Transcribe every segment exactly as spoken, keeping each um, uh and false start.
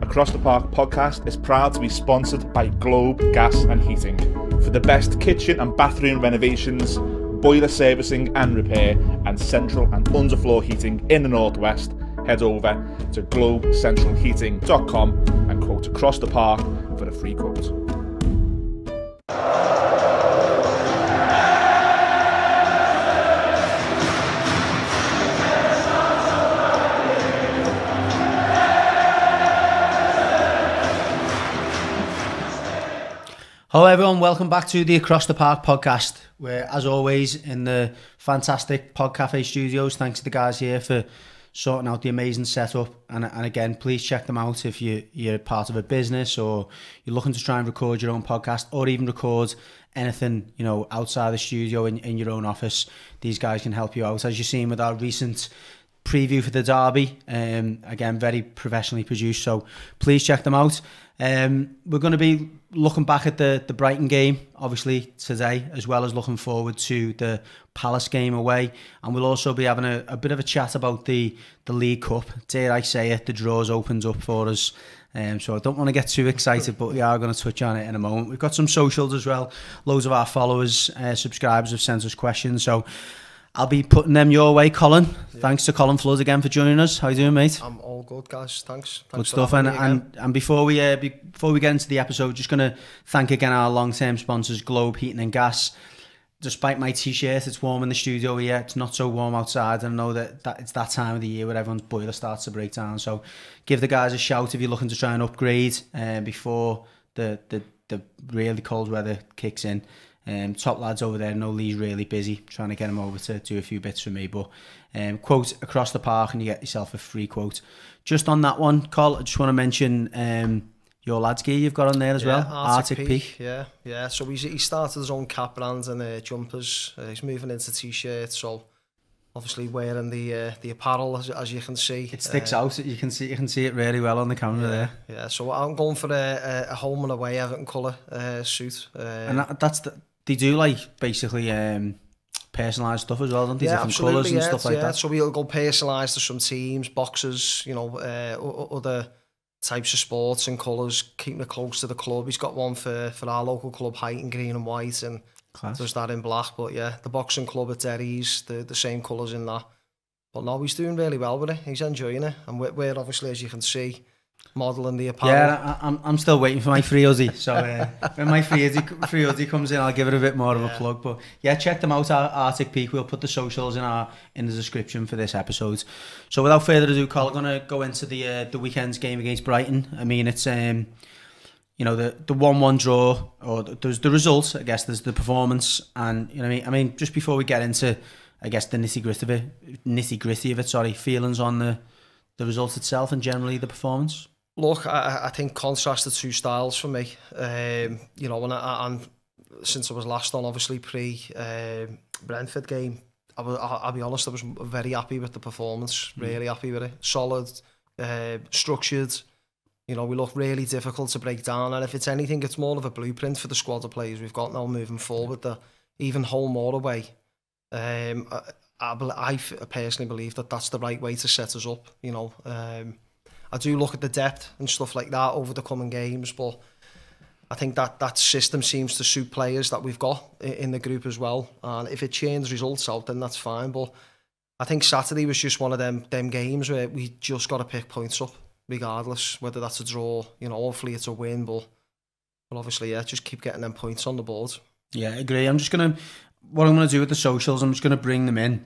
Across the Park podcast is proud to be sponsored by Globe Gas and Heating. For the best kitchen and bathroom renovations, boiler servicing and repair, and central and underfloor heating in the Northwest, head over to globe central heating dot com and quote Across the Park for a free quote. Hello everyone, welcome back to the Across the Park podcast. We're, as always, in the fantastic Pod Cafe studios. Thanks to the guys here for sorting out the amazing setup. And, and again, please check them out if you, you're part of a business or you're looking to try and record your own podcast or even record anything, you know, outside the studio in, in your own office. These guys can help you out. As you've seen with our recent preview for the derby, um, again, very professionally produced. So please check them out. Um, we're going to be looking back at the, the Brighton game, obviously, today, as well as looking forward to the Palace game away. And we'll also be having a, a bit of a chat about the, the League Cup. Dare I say it, the draws opened up for us. Um, so I don't want to get too excited, but we are going to touch on it in a moment. We've got some socials as well. Loads of our followers, uh, subscribers have sent us questions. So I'll be putting them your way, Colin. Yeah. Thanks to Colin Flood again for joining us. How you doing, mate? I'm all good, guys. Thanks. Thanks good stuff. And, and and before we uh, before we get into the episode, just going to thank again our long-term sponsors, Globe Heating and Gas. Despite my t-shirt, it's warm in the studio here. It's not so warm outside. And I know that, that it's that time of the year where everyone's boiler starts to break down. So give the guys a shout if you're looking to try and upgrade uh, before the, the, the really cold weather kicks in. Um, top lads over there, know Lee's really busy trying to get him over to do a few bits for me, but um, quote Across the Park and you get yourself a free quote. Just on that one, Col, I just want to mention um, your lads gear you've got on there as yeah, well, Arctic, Arctic Peak. Peak. Yeah, yeah. So he's, he started his own cap brand and uh, jumpers. Uh, he's moving into t-shirts, so obviously wearing the uh, the apparel as, as you can see. It sticks uh, out. You can see you can see it really well on the camera yeah, there. Yeah. So I'm going for a, a home and away Everton colour uh, suit. Uh, and that, that's the. They do like basically um, personalised stuff as well, don't they? Yeah, different colours and yeah, stuff like yeah. that. So we'll go personalised to some teams, boxes, you know, uh, other types of sports and colours, keeping it close to the club. He's got one for, for our local club, Highton, green and white, and Class. There's that in black. But yeah, the boxing club at Derry's, the, the same colours in that. But no, he's doing really well with it. He's enjoying it. And we're, we're obviously, as you can see, modelling the apparel. Yeah, I, I'm I'm still waiting for my free Aussie. So uh, when my free Aussie, free Aussie comes in, I'll give it a bit more of yeah. a plug. But yeah, check them out, our Arctic Peak. We'll put the socials in our in the description for this episode. So without further ado, Carl, I'm gonna go into the uh, the weekend's game against Brighton. I mean, it's um, you know, the the one one draw, or there's the results. I guess there's the performance, and you know, what I mean, I mean, just before we get into, I guess, the nitty gritty of it, nitty gritty of it. Sorry, feelings on the the result itself and generally the performance. Look, I, I think contrast the two styles for me. Um, you know, and, I, and since I was last on, obviously pre um, Brentford game, I was, I'll be honest, I was very happy with the performance. Mm. Really happy with it. Solid, uh, structured. You know, we look really difficult to break down. And if it's anything, it's more of a blueprint for the squad of players we've got now moving forward. That even home or away, um, I, I, I personally believe that that's the right way to set us up. You know. Um, I do look at the depth and stuff like that over the coming games, but I think that that system seems to suit players that we've got in the group as well. And if it changes results out, then that's fine. But I think Saturday was just one of them them games where we just got to pick points up, regardless whether that's a draw. You know, hopefully it's a win, but but obviously, yeah, just keep getting them points on the board. Yeah, I agree. I'm just gonna what I'm gonna do with the socials. I'm just gonna bring them in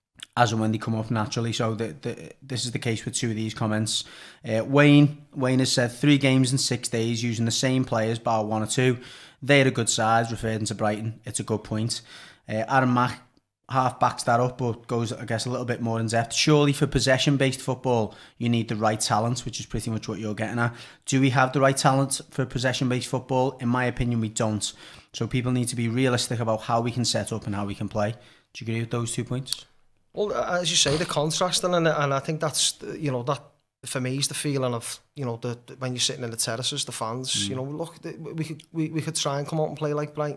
as and when they come up naturally. So the, the, this is the case with two of these comments. Uh, Wayne Wayne has said three games in six days using the same players, bar one or two. They're a good side, referring to Brighton. It's a good point. Uh, Aaron Mack half backs that up, but goes, I guess, a little bit more in depth. Surely for possession-based football, you need the right talent, which is pretty much what you're getting at. Do we have the right talent for possession-based football? In my opinion, we don't. So people need to be realistic about how we can set up and how we can play. Do you agree with those two points? Well, as you say, the contrasting, and and I think that's, you know, that for me is the feeling of, you know, the when you're sitting in the terraces, the fans, mm. you know, look, we could we, we could try and come out and play like Brighton.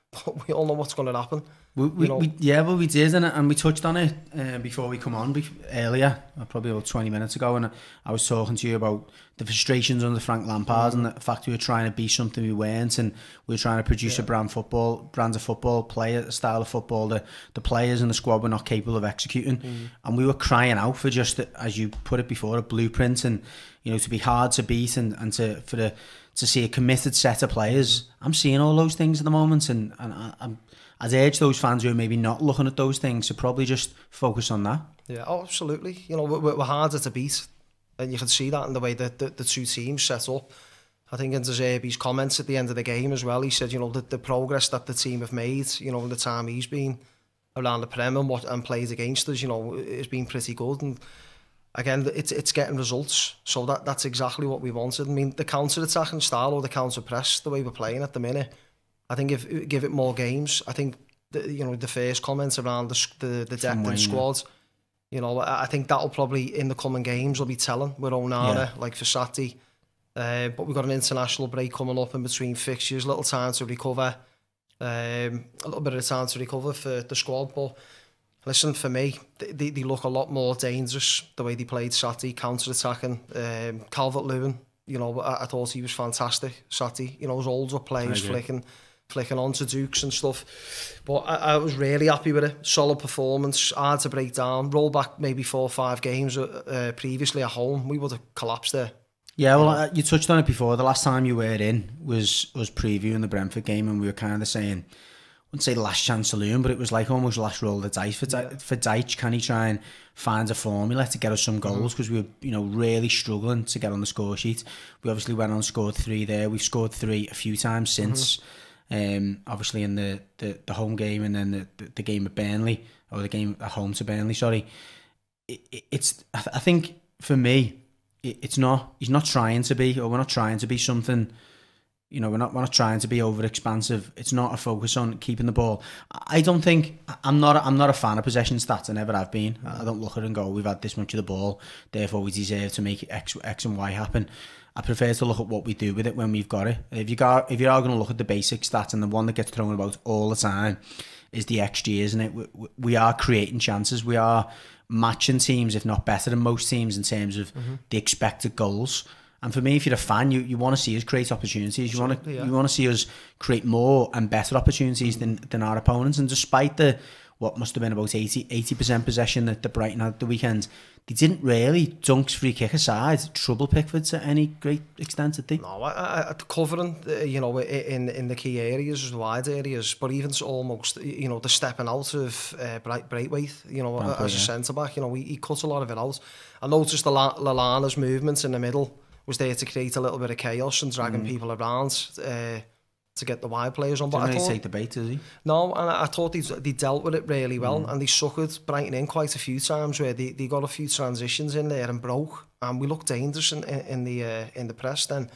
but we all know what's going to happen. We, we, you know? we, yeah, well, we did, and, and we touched on it uh, before we come on be- earlier, probably about twenty minutes ago, and I was talking to you about the frustrations under Frank Lampard mm. and the fact we were trying to be something we weren't, and we were trying to produce yeah. a brand football, brand of football, play a style of football that the players and the squad were not capable of executing, mm. and we were crying out for just, as you put it before, a blueprint, and you know, to be hard to beat, and, and to for the to see a committed set of players. I'm seeing all those things at the moment, and, and I, I'm I'd urge those fans who are maybe not looking at those things to probably just focus on that. Yeah, oh, absolutely. You know, we're, we're harder to beat, and you can see that in the way that the, the two teams set up. I think in De Zerbi's comments at the end of the game as well, he said, you know, the, the progress that the team have made, you know, in the time he's been around the Prem and, what, and played against us, you know, it's been pretty good. And again, it's it's getting results. So that that's exactly what we wanted. I mean, the counter-attacking style or the counter-press, the way we're playing at the minute, I think if give it more games, I think the, you know, the first comments around the the, the depth in squad, you know, I, I think that'll probably in the coming games will be telling with Onana, yeah. like for Sati. Uh, but we've got an international break coming up in between fixtures, little time to recover, um, a little bit of time to recover for the squad. But listen, for me, they, they look a lot more dangerous the way they played Sati, counter-attacking. Um, Calvert-Lewin, you know, I, I thought he was fantastic. Sati, you know, those older players flicking. flicking on to Dukes and stuff. But I, I was really happy with it. Solid performance, hard to break down. Roll back maybe four or five games uh, previously at home, we would have collapsed there. Yeah, well, uh, you touched on it before. The last time you were in was was previewing the Brentford game, and we were kind of saying, I wouldn't say last chance saloon, but it was like almost last roll of the dice for, yeah. for Dyche. Can he try and find a formula to get us some goals? Because mm-hmm. we were, you know, really struggling to get on the score sheet. We obviously went on and scored three there. We've scored three a few times since. Mm-hmm. Um, obviously in the, the, the home game, and then the, the, the game at Burnley, or the game at home to Burnley, sorry. It, it, it's I, th- I think for me, it, it's not, he's not trying to be, or we're not trying to be something, you know, we're not, we're not trying to be over expansive. It's not a focus on keeping the ball. I don't think, I'm not, I'm not a fan of possession stats. I never have been. I don't look at it and go, we've had this much of the ball, therefore we deserve to make X, X and Y happen. I prefer to look at what we do with it when we've got it. If you got, if you are going to look at the basic stats, and the one that gets thrown about all the time is the X G, isn't it? We, we are creating chances. We are matching teams, if not better than most teams, in terms of mm-hmm. the expected goals. And for me, if you're a fan, you, you want to see us create opportunities. You want to yeah. you want to see us create more and better opportunities than than our opponents. And despite the what must have been about eighty percent possession that the Brighton had the weekend, they didn't really, Dunk's free kick aside, trouble Pickford to any great extent, did they? No, I, I, covering, you know, in in the key areas, wide areas, but even almost, you know, the stepping out of uh, Braithwaite, you know, Braithwaite, as a yeah. centre-back, you know, he, he cut a lot of it out. I noticed the La- Lallana's movements in the middle was there to create a little bit of chaos and dragging mm. people around uh, to get the wide players on. But I thought, thought, take the bait, does he? No, and I, I thought they, they dealt with it really well, mm. and they suckered Brighton in quite a few times where they, they got a few transitions in there and broke, and we looked dangerous in, in, in the uh, in the press then.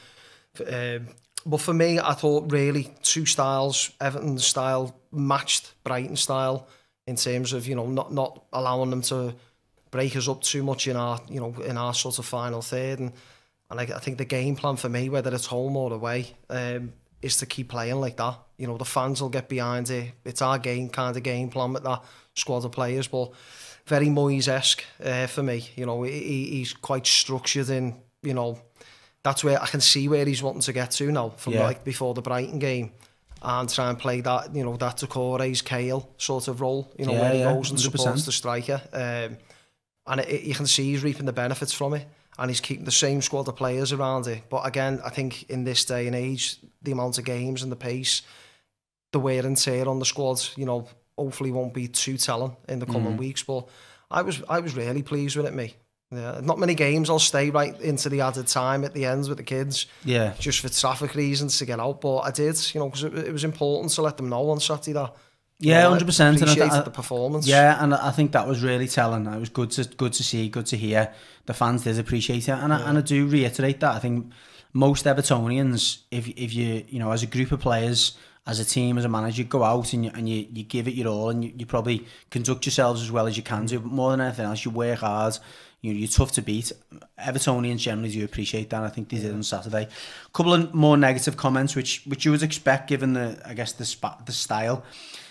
Um, but for me, I thought really two styles, Everton's style matched Brighton's style in terms of, you know, not not allowing them to break us up too much in our, you know, in our sort of final third. And and I, I think the game plan for me, whether it's home or away, um, is to keep playing like that. You know, the fans will get behind it. It's our game kind of game plan with that squad of players, but very Moyes-esque uh, for me. You know, he, he's quite structured in, you know, that's where I can see where he's wanting to get to now from yeah. like before the Brighton game, and try and play that, you know, that Doucouré's Kale sort of role, you know, yeah, where he yeah, goes and supports the striker. Um, and it, it, you can see he's reaping the benefits from it, and he's keeping the same squad of players around it. But again, I think in this day and age, the amount of games and the pace, the wear and tear on the squad, you know, hopefully won't be too telling in the coming mm. weeks. But I was I was really pleased with it, me. Yeah, not many games I'll stay right into the added time at the ends with the kids. Yeah, just for traffic reasons to get out. But I did, you know, because it, it was important to let them know on Saturday that. Yeah, hundred percent. Appreciated and I, I, the performance. Yeah, and I think that was really telling. It was good to good to see, good to hear. The fans did appreciate it, and yeah. I, and I do reiterate that. I think most Evertonians, if if you you know, as a group of players, as a team, as a manager, you go out and you, and you, you give it your all, and you, you probably conduct yourselves as well as you can do. But more than anything else, you work hard. You know, you're tough to beat. Evertonians generally do appreciate that. I think they did on Saturday. A couple of more negative comments, which which you would expect given the, I guess, the spa, the style.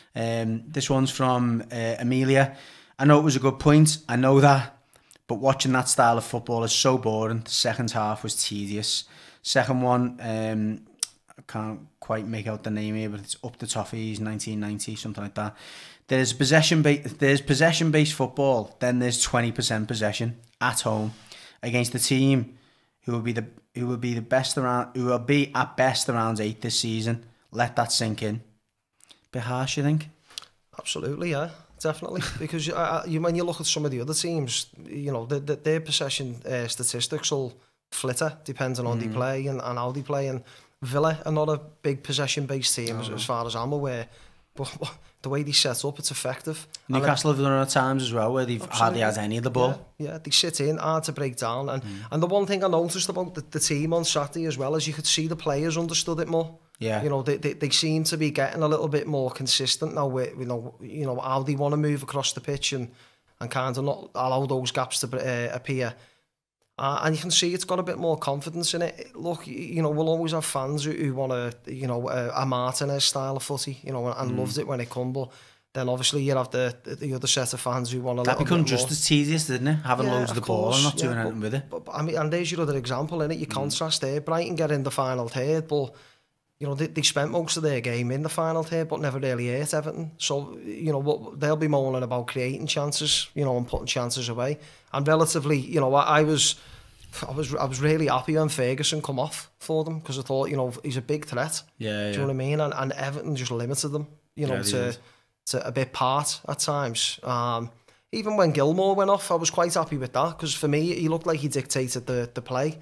Um, this one's from uh, Amelia. I know it was a good point. I know that. But watching that style of football is so boring. The second half was tedious. Second one, um, I can't quite make out the name here, but it's Up the Toffees, nineteen ninety, something like that. There's possession based there's possession based football, then there's twenty percent possession at home against the team who will be the who will be the best around who will be at best around eight this season. Let that sink in. Bit harsh, you think? Absolutely, yeah, definitely. Because uh, you, when you look at some of the other teams, you know, the, the, their possession uh, statistics will flitter depending on mm. they play and, and how they play. And Villa are not a big possession based team, oh, as, as far as I'm aware. But the way they set up, it's effective. Newcastle have done it at times as well, where they've absolutely. hardly had any of the ball. Yeah, yeah, they sit in, hard to break down. And mm. and the one thing I noticed about the, the team on Saturday as well is you could see the players understood it more. Yeah. You know, they, they, they seem to be getting a little bit more consistent now with, you know, you know how they want to move across the pitch and, and kind of not allow those gaps to uh, appear. Uh, and you can see it's got a bit more confidence in it. Look, you know, we'll always have fans who, who want to, you know, a, a Martinez style of footy, you know, and mm. loved it when it come. But then obviously you have the the other set of fans who want a that little become bit just more. As tedious, didn't it? Having yeah, loads of the course, ball and not yeah, doing anything but, with it. But, but, I mean, and there's your other example, innit? You mm. contrast there. Brighton get in the final third, but you know, they, they spent most of their game in the final third, but never really hurt Everton. So, you know, what they'll be moaning about creating chances, you know, and putting chances away. And relatively, you know, I, I was, I was, I was really happy when Ferguson come off for them because I thought, you know, he's a big threat. Yeah, yeah. Do you know what I mean? And, and Everton just limited them, you know, yeah, to to a bit part at times. Um, even when Gilmour went off, I was quite happy with that because for me, he looked like he dictated the the play.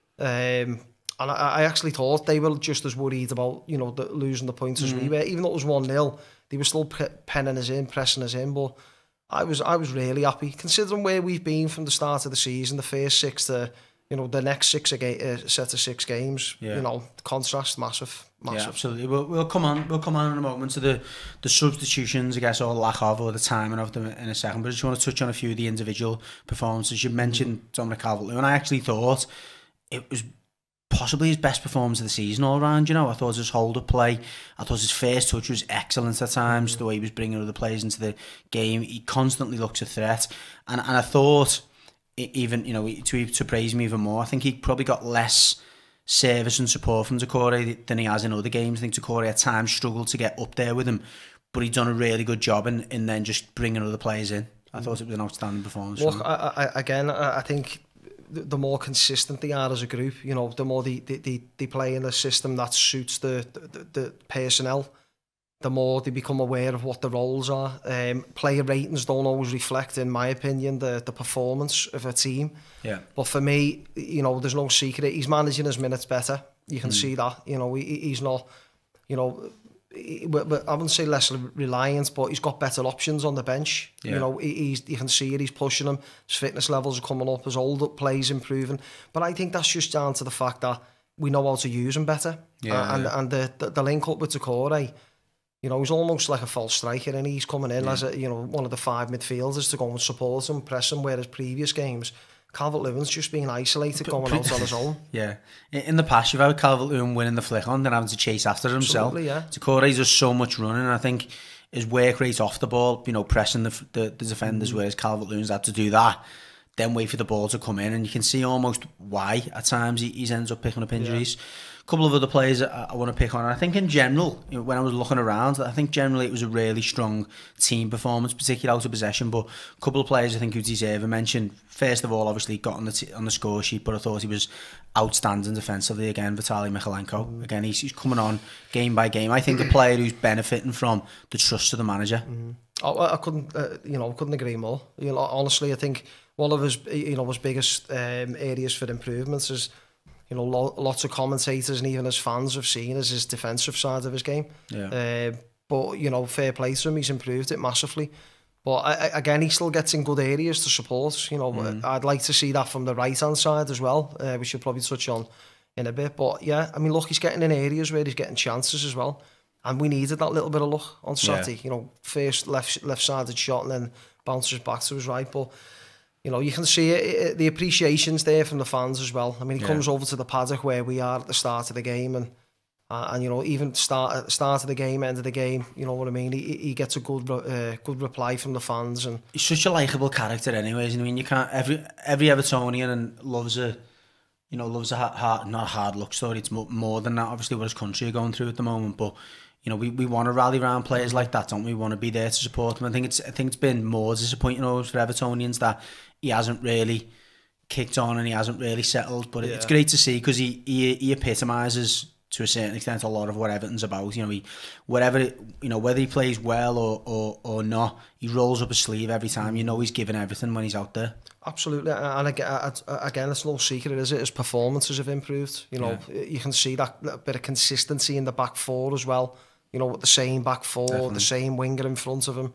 Um, And I, I actually thought they were just as worried about, you know, the, losing the points mm-hmm. as we were. Even though it was one nil, they were still pe penning us in, pressing us in. But I was I was really happy, considering where we've been from the start of the season, the first six to, you know, the next six uh, set of six games. Yeah. You know, the contrast, massive, massive. Yeah, absolutely. We'll, we'll come on. We'll come on in a moment to the the substitutions, I guess, or lack of, or the timing of them in a second. But I just want to touch on a few of the individual performances. You mentioned mm-hmm. Dominic Calvert-Lewin. I actually thought it was possibly his best performance of the season all round. You know, I thought his hold-up play, I thought his first touch was excellent at times, mm-hmm. the way he was bringing other players into the game. He constantly looks a threat. And and I thought, even, you know, to, to praise him even more, I think he probably got less service and support from Doucouré than he has in other games. I think Doucouré at times struggled to get up there with him, but he'd done a really good job in, in then just bringing other players in. I thought it was an outstanding performance. Look, I, I, again, I, I think the more consistent they are as a group, you know, the more they, they, they, they play in a system that suits the, the, the personnel, the more they become aware of what the roles are. Um, player ratings don't always reflect, in my opinion, the, the performance of a team. Yeah. But for me, you know, there's no secret. He's managing his minutes better. You can mm. see that. You know, he, he's not, you know, he, I wouldn't say less reliant, but he's got better options on the bench. Yeah. You know, he, he's, you can see it, he's pushing them. His fitness levels are coming up, his hold-up plays improving. But I think that's just down to the fact that we know how to use him better. Yeah, uh, and yeah. and the, the, the link up with Doucouré, you know, he's almost like a false striker, and he's coming in yeah. as a, you know, one of the five midfielders to go and support him, press him, whereas previous games, Calvert-Lewin's just being isolated, going out on his own. Yeah. In the past, you've had Calvert-Lewin winning the flick on, then having to chase after himself. Absolutely, yeah. Doucouré does so much running, and I think his work rate off the ball, you know, pressing the the, the defenders, mm. whereas Calvert-Lewin's had to do that, then wait for the ball to come in, and you can see almost why at times he, he ends up picking up injuries. Yeah. A couple of other players I, I want to pick on. I think in general, you know, when I was looking around, I think generally it was a really strong team performance, particularly out of possession. But a couple of players I think who deserve a mention. First of all, obviously got on the t on the score sheet, but I thought he was outstanding defensively again. Vitaly Mykolenko. Mm. Again, he's, he's coming on game by game. I think a player who's benefiting from the trust of the manager. Mm. Oh, I couldn't, uh, you know, couldn't agree more. You know, honestly, I think one of his, you know, his biggest um, areas for improvements is, you know, lo lots of commentators and even as fans have seen as his defensive side of his game. Yeah. Uh, but, you know, fair play to him, he's improved it massively. But, I, I, again, he still gets in good areas to support. You know, mm. I'd like to see that from the right-hand side as well, uh, we should probably touch on in a bit. But, yeah, I mean, look, he's getting in areas where he's getting chances as well. and we needed that little bit of luck on Saturday. Yeah. You know, first left left-sided shot and then bounces back to his right. But, you know, you can see it, it, the appreciation's there from the fans as well. I mean, he yeah. comes over to the paddock where we are at the start of the game, and uh, and you know, even start at the start of the game, end of the game, you know what I mean. He he gets a good uh, good reply from the fans, and he's such a likable character, anyways. I mean, you can't every every Evertonian and loves a. You know, loves a hard, not a hard luck story. It's more, more than that. Obviously, what his country are going through at the moment. But you know, we, we want to rally around players like that, don't we? We want to be there to support them. I think it's I think it's been more disappointing always for Evertonians that he hasn't really kicked on and he hasn't really settled. But yeah. it's great to see because he, he he epitomises to a certain extent a lot of what Everton's about. You know, he whatever you know whether he plays well or or or not, he rolls up his sleeve every time. You know, he's giving everything when he's out there. Absolutely, and again, again, it's no secret, is it? His performances have improved. You know, yeah. you can see that, that bit of consistency in the back four as well. You know, with the same back four, Definitely. the same winger in front of him.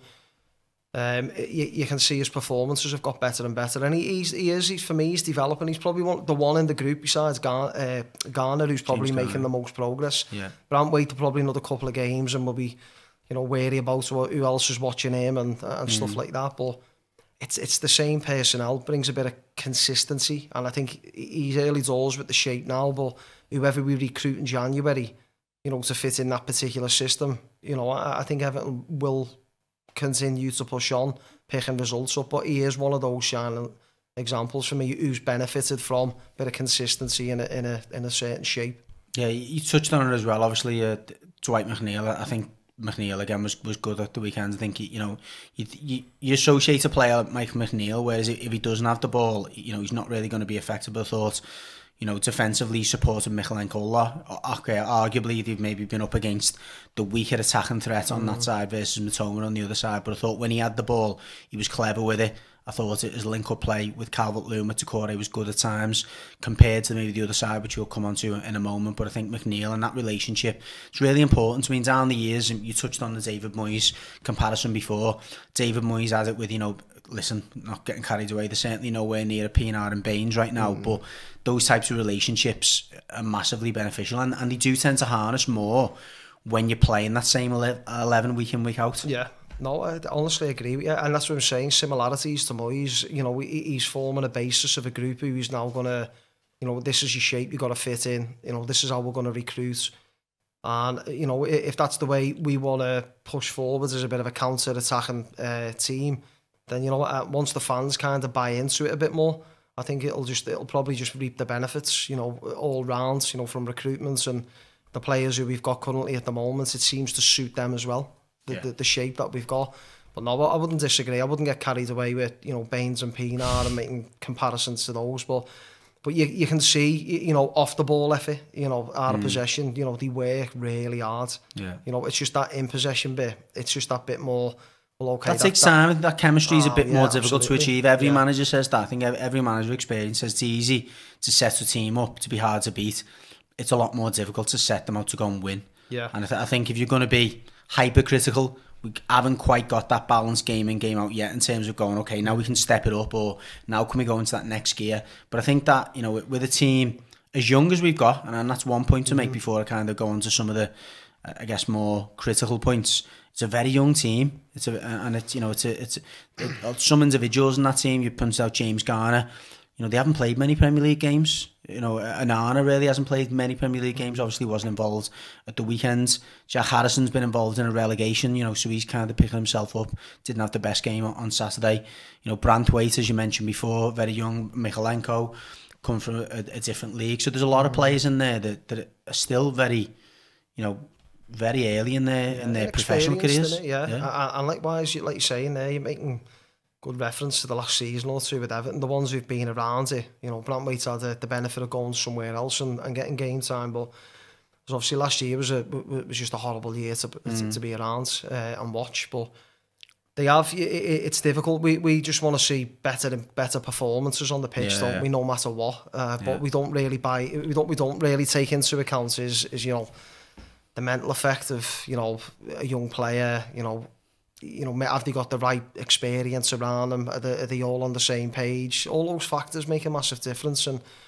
Um, you, you can see his performances have got better and better, and he he's, he is. He's for me, he's developing. He's probably one, the one in the group besides Garner, uh, Garner who's probably James making Garner. the most progress. Yeah, but I'm waiting probably another couple of games, and we'll be, you know, wary about who else is watching him and and mm. stuff like that. But it's it's the same personnel, brings a bit of consistency, and I think he's early doors with the shape now, but whoever we recruit in January, you know, to fit in that particular system, you know, I, I think Everton will continue to push on, picking results up, but he is one of those shining examples for me who's benefited from a bit of consistency in a, in a, in a certain shape. Yeah, you touched on it as well, obviously, uh, Dwight McNeil, I think McNeil again was, was good at the weekend. I think he, you know you, you you associate a player like Mike McNeil, whereas if he doesn't have the ball, you know he's not really going to be effective. I thought, you know, defensively supported Mykolenko a lot. Okay, arguably they've maybe been up against the weaker attacking threat on mm. that side versus Mitoma on the other side. But I thought when he had the ball, he was clever with it. I thought his link-up play with Calvert-Lewin, with Doucouré was good at times compared to maybe the other side, which we'll come on to in a moment. But I think McNeil and that relationship, it's really important. I mean, down the years, and you touched on the David Moyes comparison before. David Moyes had it with, you know, listen, not getting carried away, they're certainly nowhere near a P N R and Baines right now, mm. but those types of relationships are massively beneficial, and, and they do tend to harness more when you're playing that same eleven week in, week out. Yeah. No, I honestly agree with you, and that's what I'm saying, similarities to Moyes. You know, he's forming a basis of a group who is now going to, you know, this is your shape, you've got to fit in, you know, this is how we're going to recruit. And, you know, if that's the way we want to push forward as a bit of a counter-attacking uh, team, then, you know, once the fans kind of buy into it a bit more, I think it'll just, it'll probably just reap the benefits, you know, all round, you know, from recruitments and the players who we've got currently at the moment, it seems to suit them as well. The, yeah. the, the shape that we've got. But no, I wouldn't disagree. I wouldn't get carried away with, you know, Baines and P N R and making comparisons to those. But but you you can see, you know, off the ball effort, you know, out of mm. possession, you know, they work really hard. Yeah. You know, it's just that in possession bit. It's just that bit more, well, okay. That, that takes time. That, that chemistry is oh, a bit yeah, more difficult absolutely. to achieve. Every yeah. manager says that. I think every manager experiences it's easy to set a team up to be hard to beat. It's a lot more difficult to set them out to go and win. Yeah. And I, th- I think if you're going to be hypercritical, we haven't quite got that balanced game in, game out yet in terms of going, okay, now we can step it up, or now can we go into that next gear. But I think that, you know, with a team as young as we've got, and that's one point to make mm-hmm. before I kind of go on to some of the, I guess, more critical points. It's a very young team. It's a, and it's, you know, it's a, it's a, it, some individuals in that team. You punched out James Garner. You know, they haven't played many Premier League games. You know, Onana really hasn't played many Premier League games. Obviously wasn't involved at the weekends. Jack Harrison's been involved in a relegation, you know, so he's kind of picking himself up. Didn't have the best game on Saturday. You know, Branthwaite, as you mentioned before, very young. Mykolenko, come from a, a different league. So there's a lot of players in there that, that are still very, you know, very early in their yeah, in their professional careers. It, yeah. yeah, and likewise, like you're saying there, you're making good reference to the last season or two with Everton. The ones who've been around it, you know, Branthwaite had the, the benefit of going somewhere else and, and getting game time, but obviously last year was a was just a horrible year to mm. to, to be around uh, and watch. But they have, it, it's difficult. We we just want to see better and better performances on the pitch, yeah, don't yeah. we? No matter what, uh, but yeah. we don't really buy. We don't we don't really take into account is is you know the mental effect of, you know, a young player, you know. You know, have they got the right experience around them? Are they, are they all on the same page? All those factors make a massive difference. And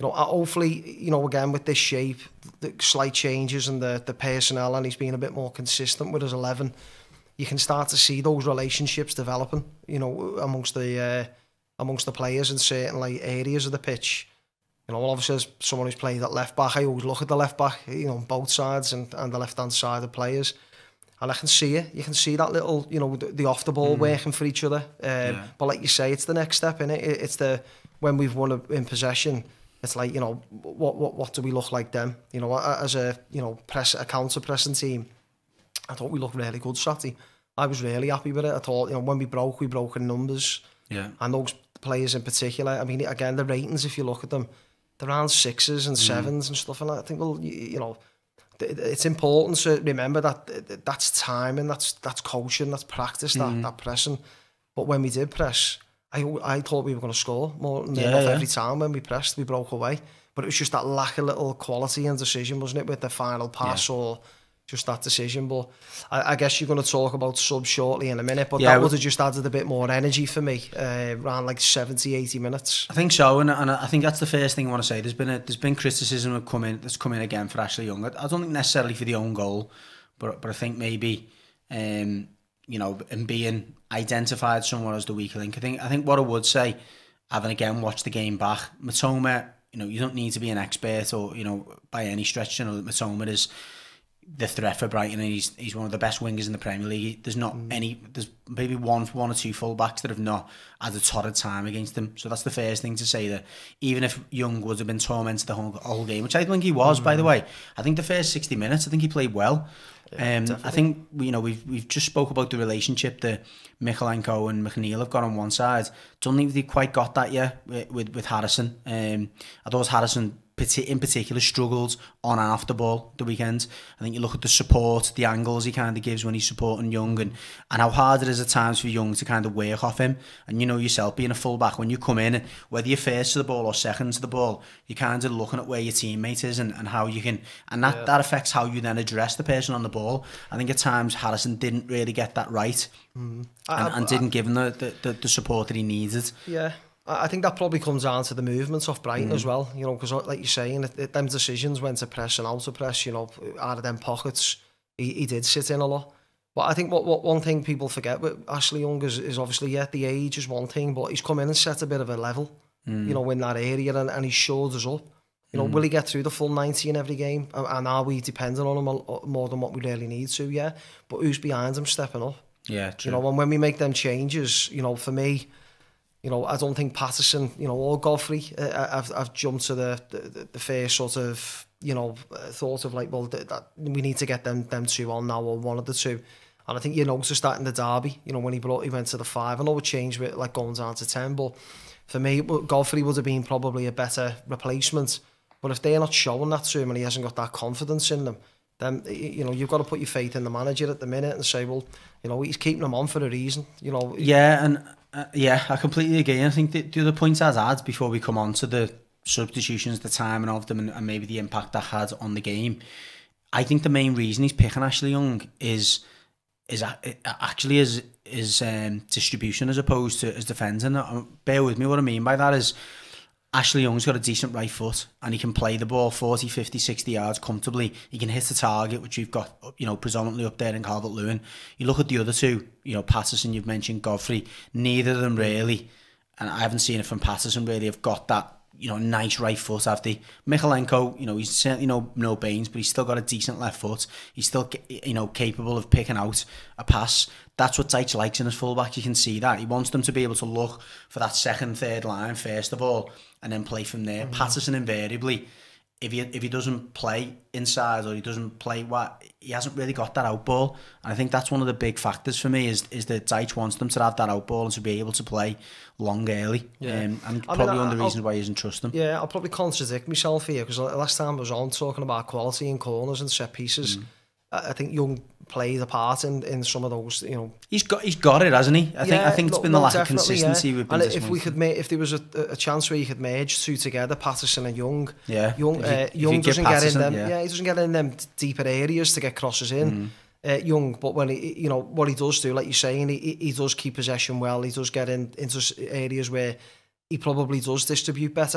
You know, hopefully, you know, again with this shape, the slight changes and the the personnel, and he's being a bit more consistent with his eleven. You can start to see those relationships developing, you know, amongst the uh, amongst the players in certain like areas of the pitch. You know, obviously as someone who's played at left back, I always look at the left back, you know, both sides and, and the left hand side of players, and I can see it. You can see that little, you know, the, the off the ball mm. working for each other. Um, yeah. But like you say, it's the next step in it. It's the when we've won a, in possession. It's like, you know, what what what do we look like then? You know, as a you know press a counter pressing team, I thought we looked really good Saturday. I was really happy with it. I thought, you know, when we broke, we broke in numbers. Yeah. And those players in particular, I mean, again, the ratings, if you look at them, they're around sixes and sevens mm. and stuff. And I think, well, you, you know, it's important to remember that that's time and that's that's coaching, that's practice, that, mm. that pressing. But when we did press, I I thought we were going to score more than yeah, enough yeah. every time. When we pressed, we broke away. But it was just that lack of little quality and decision, wasn't it, with the final pass yeah. or just that decision. But I, I guess you're going to talk about subs shortly in a minute, but yeah, that would have just added a bit more energy for me uh, around like seventy, eighty minutes. I think so, and, and I think that's the first thing I want to say. There's been a, there's been criticism of coming that's come in again for Ashley Young. I, I don't think necessarily for the own goal, but but I think maybe um, you know, in being identified somewhere as the weak link. I think I think what I would say, having again watched the game back, Mitoma, you know, you don't need to be an expert or, you know, by any stretch, you know, Mitoma is the threat for Brighton, and he's he's one of the best wingers in the Premier League. There's not mm. any, there's maybe one one or two fullbacks that have not had a torrid time against him. So that's the first thing to say, that even if Young would have been tormented the whole, whole game, which I think he was, mm. by the way, I think the first sixty minutes, I think he played well. Yeah, um, I think, you know, we've we've just spoke about the relationship that Mykolenko and McNeil have got on one side. Don't think they quite got that yet with with, with Harrison. Um, I thought Harrison in particular struggled on and off the ball the weekend. I think you look at the support, the angles he kind of gives when he's supporting Young, and, and how hard it is at times for Young to kind of work off him. And you know yourself, being a fullback, when you come in, whether you're first to the ball or second to the ball, you're kind of looking at where your teammate is and, and how you can, and that, yeah. that affects how you then address the person on the ball. I think at times Harrison didn't really get that right mm. and, I, and didn't I, give him the, the, the support that he needed. Yeah. I think that probably comes down to the movements of Brighton mm. as well, you know, because like you're saying, it, it, them decisions when to press and out to press, you know, out of them pockets, he, he did sit in a lot. But I think what, what one thing people forget with Ashley Young is, is obviously, yeah, the age is one thing, but he's come in and set a bit of a level, mm. you know, in that area, and, and he's showed us up. You know, mm. will he get through the full ninety in every game? And, and are we dependent on him more than what we really need to? Yeah. But who's behind him stepping up? Yeah, true. You know, and when we make them changes, you know, for me, you know, I don't think Patterson, you know, or Godfrey, uh, I've, I've jumped to the, the, the first sort of, you know, thought of like, well, th that we need to get them them two on now, or one of the two. And I think you noticed that in the derby, you know, when he brought, he went to the five. I know it changed with like going down to ten, but for me, Godfrey would have been probably a better replacement. But if they're not showing that to him and he hasn't got that confidence in them, then, you know, you've got to put your faith in the manager at the minute and say, well, you know, he's keeping them on for a reason, you know. Yeah, and uh, yeah, I completely agree. I think the, the other points I'd add before we come on to the substitutions, the timing of them, and, and maybe the impact that had on the game, I think the main reason he's picking Ashley Young is is actually his, his um, distribution as opposed to his defending. Bear with me, what I mean by that is Ashley Young's got a decent right foot and he can play the ball forty, fifty, sixty yards comfortably. He can hit the target, which we've got, you know, predominantly up there in Calvert-Lewin. You look at the other two, you know, Patterson, you've mentioned Godfrey, neither of them really, and I haven't seen it from Patterson really, have got that, you know, nice right foot, have they? Mykolenko, you know, he's certainly no, no Baines, but he's still got a decent left foot. He's still, you know, capable of picking out a pass. That's what Dyche likes in his fullback. You can see that. He wants them to be able to look for that second, third line, first of all, and then play from there. Mm-hmm. Patterson invariably, if he if he doesn't play inside or he doesn't play what, he hasn't really got that out ball. And I think that's one of the big factors for me is is that Dyche wants them to have that out ball and to be able to play long early. Yeah. Um, and I probably mean, one of the reasons I'll, why he doesn't trust them. Yeah, I'll probably contradict myself here because last time I was on talking about quality in corners and set pieces, mm. I, I think Young played a part in, in some of those, you know. He's got he's got it, hasn't he? I yeah, think I think it's been no, the lack of consistency yeah. we've been. And if we could make, if there was a, a chance where you could merge two together, Patterson and Young, yeah, Young, you, uh, Young doesn't get in them. Yeah. yeah, he doesn't get in them deeper areas to get crosses in. Mm. Uh, Young, but when he, you know, what he does do, like you're saying, he he does keep possession well. He does get in into areas where he probably does distribute better.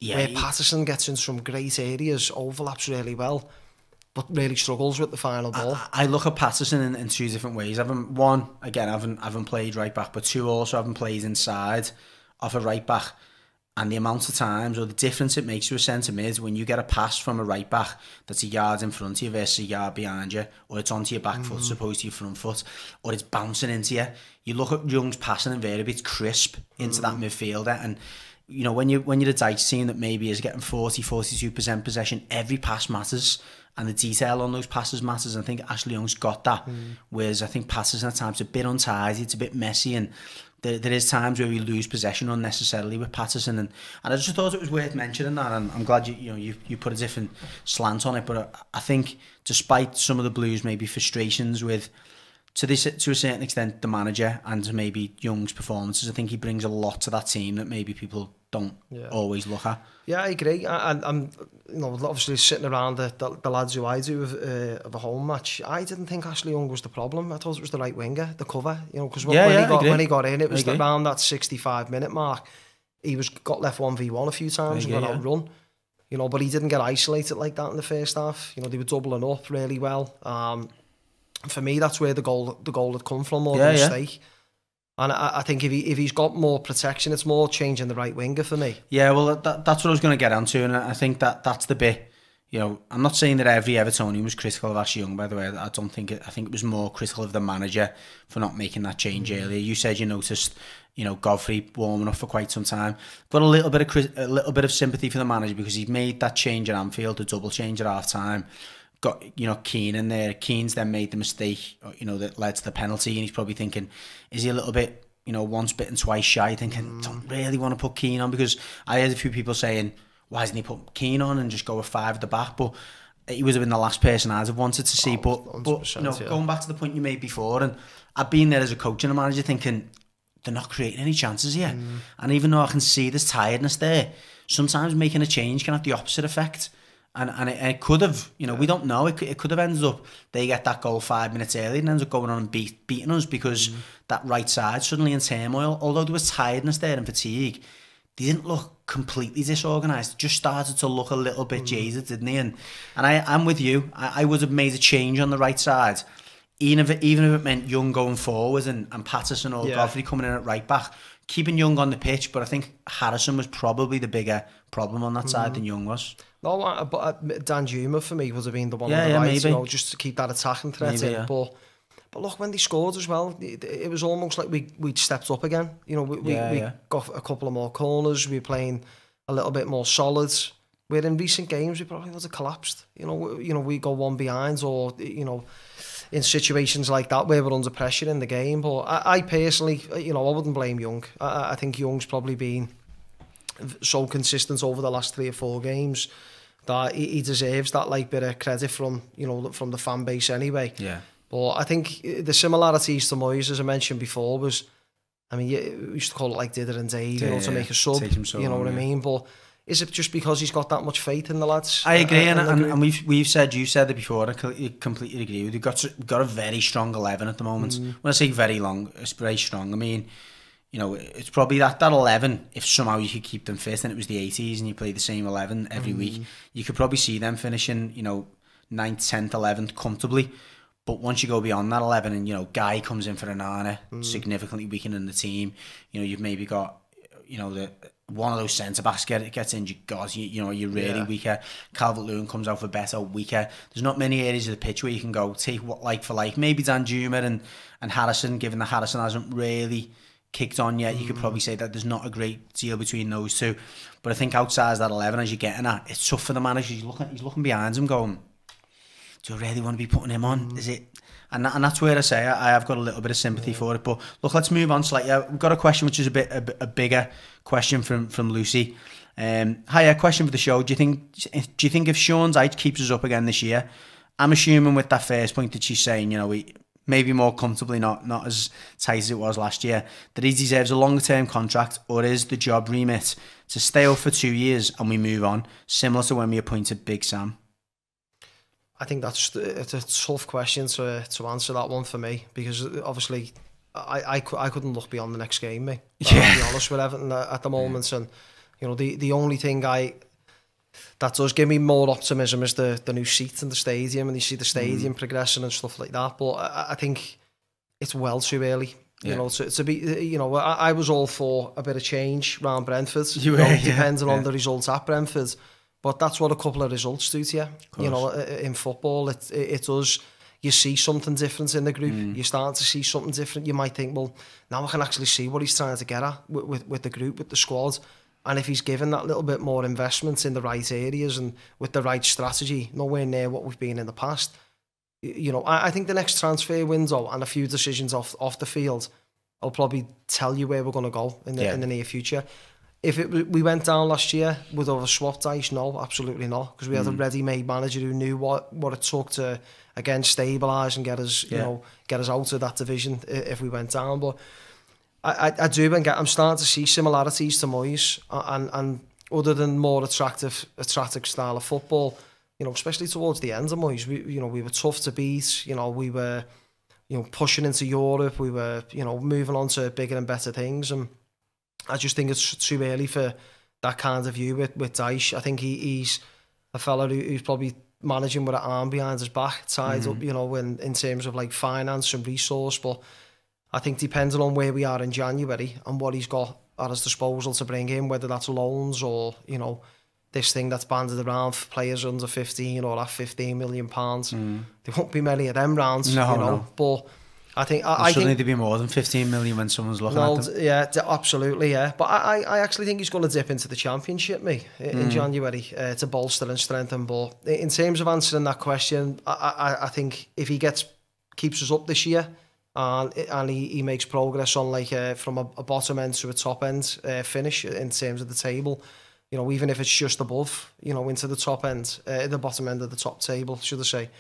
Yeah, where he, Patterson gets in some great areas, overlaps really well, but really struggles with the final ball. I, I look at Patterson in, in two different ways. I haven't one again. I haven't I haven't played right back, but two also haven't played inside of a right back. And the amount of times, or the difference it makes to a centre mid when you get a pass from a right back that's a yard in front of you versus a yard behind you, or it's onto your back mm. foot as opposed to your front foot, or it's bouncing into you. You look at Young's passing invariably, it's crisp into mm. that midfielder. And you know, when you when you're a Dyche team that maybe is getting forty, forty-two percent possession, every pass matters, and the detail on those passes matters. And I think Ashley Young's got that. Mm. Whereas I think passes at times a bit untidy, it's a bit messy, and There, there is times where we lose possession unnecessarily with Patterson, and, and I just thought it was worth mentioning that, and I'm glad you you know you, you put a different slant on it. But I, I think despite some of the Blues maybe frustrations with, to this to a certain extent, the manager and to maybe Young's performances, I think he brings a lot to that team that maybe people don't yeah. always look at. Yeah, I agree. I, I'm, you know, obviously sitting around the, the, the lads who I do of, uh, of a home match. I didn't think Ashley Young was the problem. I thought it was the right winger, the cover. You know, because when, yeah, when yeah, he got when he got in, it was around that sixty-five minute mark. He was got left one v one a few times and got yeah. outrun. You know, but he didn't get isolated like that in the first half. You know, they were doubling up really well. Um, for me, that's where the goal the goal had come from, more yeah, than a yeah. mistake. And I, I think if he if he's got more protection, it's more changing the right winger for me. Yeah, well, that, that's what I was going to get onto, and I think that that's the bit. You know, I'm not saying that every Evertonian was critical of Ashley Young. By the way, I don't think it. I think it was more critical of the manager for not making that change mm. earlier. You said you noticed, you know, Godfrey warming up for quite some time. Got a little bit of a little bit of sympathy for the manager because he made that change at Anfield, a double change at half time. Got, you know, Keane in there. Keane's then made the mistake, you know, that led to the penalty, and he's probably thinking, is he a little bit, you know, once bitten, twice shy, thinking, mm. don't really want to put Keane on, because I heard a few people saying, why hasn't he put Keane on and just go with five at the back? But he would have been the last person I'd have wanted to see. Oh, but, but you know, yeah. going back to the point you made before, and I've been there as a coach and a manager thinking, they're not creating any chances here. Mm. And even though I can see there's tiredness there, sometimes making a change can have the opposite effect. And and it, and it could have, you know, yeah. we don't know. It, it could have ended up, they get that goal five minutes early and ends up going on and beat, beating us because mm. that right side suddenly in turmoil, although there was tiredness there and fatigue, they didn't look completely disorganised. Just started to look a little bit mm. jaded, didn't they? And, and I, I'm with you. I, I would have made a change on the right side, even if it, even if it meant Young going forward and, and Patterson or yeah. Godfrey coming in at right back. Keeping Young on the pitch, but I think Harrison was probably the bigger problem on that mm. side than Young was. No, but uh, Danjuma for me would have been the one yeah, on the yeah, right, maybe. you know, just to keep that attacking threat maybe, in. Yeah. But but look, when they scored as well, it, it was almost like we we'd stepped up again. You know, we yeah, we, we yeah. got a couple of more corners. We were playing a little bit more solid. Where in recent games we probably would have collapsed. You know, we, you know we go one behind, or you know, in situations like that where we're under pressure in the game. But I, I personally, you know, I wouldn't blame Young. I, I think Young's probably been so consistent over the last three or four games that he, he deserves that like bit of credit from, you know, from the fan base anyway. Yeah. But I think the similarities to Moyes, as I mentioned before, was, I mean, we used to call it like Didder and Dave, you know, yeah, to make a sub, so you know long, what I mean? Yeah. But is it just because he's got that much faith in the lads? I agree, and, and, and, and we've we've said, you said it before, I completely agree with you. We've got, we've got a very strong eleven at the moment. Mm. When I say very long, it's very strong. I mean, you know, it's probably that, that eleven, if somehow you could keep them fit and it was the eighties and you play the same eleven every mm. week, you could probably see them finishing, you know, ninth, tenth, eleventh comfortably. But once you go beyond that eleven and, you know, Guy comes in for Onana, mm. significantly weakening the team, you know, you've maybe got, you know, the one of those centre-backs get, gets injured, God, you, you know, you're really yeah. weaker. Calvert-Lewin comes out for better, weaker. There's not many areas of the pitch where you can go take what like for like. Maybe Danjuma and, and Harrison, given that Harrison hasn't really kicked on yet, you could probably say that there's not a great deal between those two. But I think outside that eleven, as you're getting at, it's tough for the manager. He's looking, he's looking behind him going, do I really want to be putting him on? Mm. Is it? And that, and that's where I say I, I have got a little bit of sympathy yeah. for it. But look, let's move on slightly. We've got a question which is a bit a, a bigger question from from Lucy. Um, hi, a question for the show. Do you think do you think if Sean Dyche keeps us up again this year? I'm assuming with that first point that she's saying, you know, we maybe more comfortably, not not as tight as it was last year, that he deserves a longer term contract, or is the job remit to stay up for two years and we move on, similar to when we appointed Big Sam? I think that's it's a tough question to to answer that one for me, because obviously I I, I couldn't look beyond the next game, mate. Yeah. I'll be honest with everything at the moment, yeah. and You know, the, the only thing I that does give me more optimism is the, the new seat in the stadium, and you see the stadium mm. progressing and stuff like that. But I, I think it's well too early. You yeah. know, to, to be, you know, I, I was all for a bit of change around Brentford, you, you know, yeah, depending yeah. on the results at Brentford. But that's what a couple of results do to you. You know, in football, it, it, it does. You see something different in the group. Mm. You're starting to see something different. You might think, well, now I can actually see what he's trying to get at with, with, with the group, with the squad. And if he's given that little bit more investment in the right areas and with the right strategy, nowhere near what we've been in the past, you know, I, I think the next transfer window and a few decisions off off the field will probably tell you where we're going to go in the, yeah. in the near future. If it, we went down last year, would have swapped ice? No, absolutely not. Because we had mm. a ready-made manager who knew what, what it took to, again, stabilise and get us, yeah. you know, get us out of that division if we went down. But I, I, I do, and I'm starting to see similarities to Moyes, and, and other than more attractive, attractive style of football, you know, especially towards the end of Moyes, we, you know, we were tough to beat. You know, we were, you know, pushing into Europe. We were, you know, moving on to bigger and better things, and I just think it's too early for that kind of view with, with Dyche. I think he, he's a fella who, who's probably managing with an arm behind his back, tied mm-hmm. up, you know, in, in terms of like finance and resource. But I think depending on where we are in January and what he's got at his disposal to bring in, whether that's loans or, you know, this thing that's banded around for players under fifteen or at fifteen million pounds, mm. there won't be many of them rounds, no, you know, no. but I think I, I should think, need to be more than fifteen million when someone's looking no, at them. Yeah, absolutely, yeah. But I, I actually think he's going to dip into the Championship, me, in mm. January uh, to bolster and strengthen. But in terms of answering that question, I, I, I think if he gets keeps us up this year and and he, he makes progress on like uh, from a, a bottom end to a top end uh, finish in terms of the table, you know, even if it's just above, you know, into the top end, uh, the bottom end of the top table, should I say.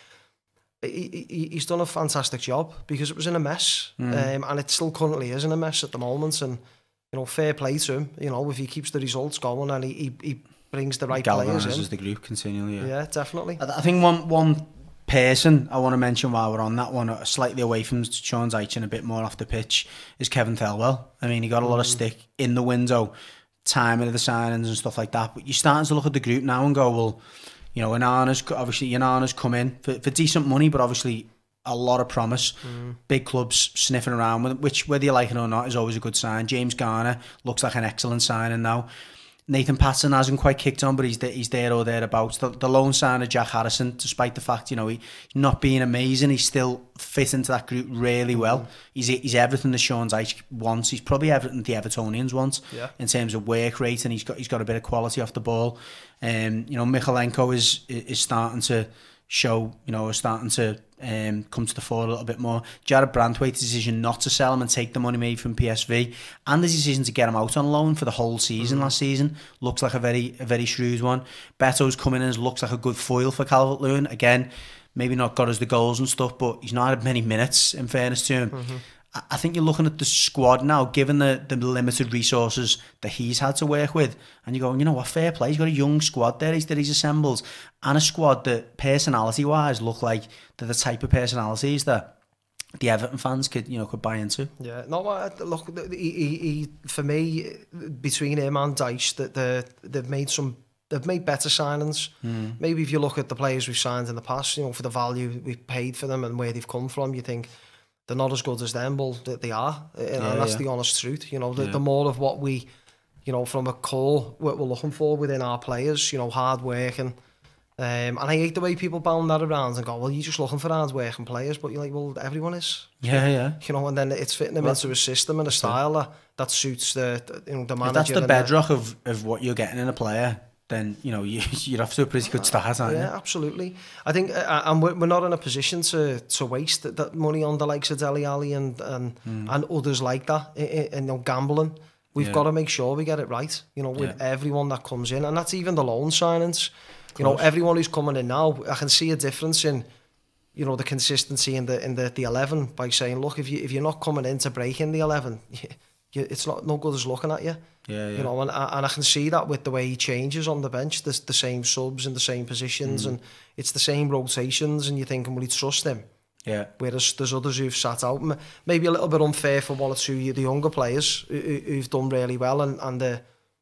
He, he, he's done a fantastic job because it was in a mess, mm. um, and it still currently is in a mess at the moment. And you know, fair play to him. You know, if he keeps the results going and he he, he brings the right players in, the group continually. Yeah, yeah definitely. I, I think one one person I want to mention while we're on that one, slightly away from Sean Dyche and a bit more off the pitch, is Kevin Thelwell. I mean, he got a lot mm. of stick in the window, timing of the signings and stuff like that. But you're starting to look at the group now and go, well, you know, Onana's obviously Onana's come in for, for decent money, but obviously a lot of promise. Mm. Big clubs sniffing around with it, which, whether you like it or not, is always a good sign. James Garner looks like an excellent signing now. Nathan Patterson hasn't quite kicked on, but he's there, he's there or thereabouts. The, the loan sign of Jack Harrison, despite the fact, you know, he not being amazing, he's still fit into that group really well. Mm. He's he's everything that Sean Dyche wants. He's probably everything the Evertonians want yeah. in terms of work rate, and he's got he's got a bit of quality off the ball. Um, you know, Michalenko is is starting to show, you know, is starting to um, come to the fore a little bit more. Jared Brandtwaite's decision not to sell him and take the money made from P S V, and the decision to get him out on loan for the whole season mm-hmm. last season, looks like a very a very shrewd one. Beto's coming in and looks like a good foil for Calvert-Lewin. Again, maybe not got us the goals and stuff, but he's not had many minutes, in fairness to him. Mm-hmm. I think you're looking at the squad now, given the, the limited resources that he's had to work with, and you're going, you know what, fair play. He's got a young squad there that he's assembled, and a squad that personality-wise look like they're the type of personalities that the Everton fans could, you know, could buy into. Yeah, no, look, he, he, he, for me, between him and Dyche, that the they've made some. They've made better signings. Mm. Maybe if you look at the players we've signed in the past, you know, for the value we've paid for them and where they've come from, you think they're not as good as them, but they are, and yeah, that's yeah. the honest truth. You know, the, yeah. the more of what we, you know, from a core, what we're looking for within our players, you know, hard working. Um, and I hate the way people bound that around and go, well, you're just looking for hard working players, but you're like, well, everyone is. Yeah, yeah. You know, and then it's fitting them well, into a system and a style that, that suits the, the, you know, the manager. If that's the bedrock the, of, of what you're getting in a player, then, you know, you, you're off to a pretty good start, aren't yeah, you? Yeah, absolutely. I think, uh, and we're, we're not in a position to to waste that, that money on the likes of Dele Alli and and, mm. and others like that, and, you know, gambling. We've yeah. got to make sure we get it right, you know, with yeah. everyone that comes in, and that's even the loan signings. You know, everyone who's coming in now, I can see a difference in, you know, the consistency in the in the, the eleven by saying, look, if you if you're not coming in to break in the eleven, you, you, it's not no good as looking at you. Yeah, yeah. You know, and, and I can see that with the way he changes on the bench, the, the same subs in the same positions, mm. and it's the same rotations, and you're thinking, will he trust him? Yeah. Whereas there's others who've sat out, maybe a little bit unfair for one or two of the younger players who, who've done really well, and, and the